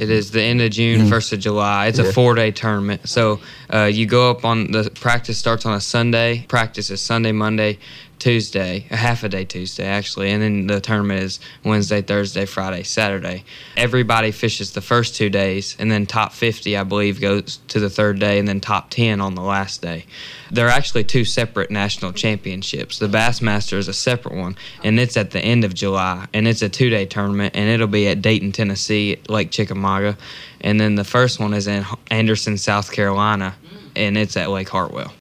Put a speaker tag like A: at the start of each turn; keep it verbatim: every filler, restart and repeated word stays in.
A: It is the end of June,
B: Mm.
A: first of July. It's a
B: Yeah.
A: four-day tournament. So uh, you go up on the practice starts on a Sunday. Practice is Sunday, Monday, Tuesday, a half a day Tuesday actually, and then the tournament is Wednesday, Thursday, Friday, Saturday. Everybody fishes the first two days, and then top fifty, I believe, goes to the third day, and then top ten on the last day. There are actually two separate national championships. The Bassmaster is a separate one, and it's at the end of July, and it's a two-day tournament, and it'll be at Dayton, Tennessee, at Lake Chickamauga. And then the first one is in Anderson, South Carolina, and it's at Lake Hartwell.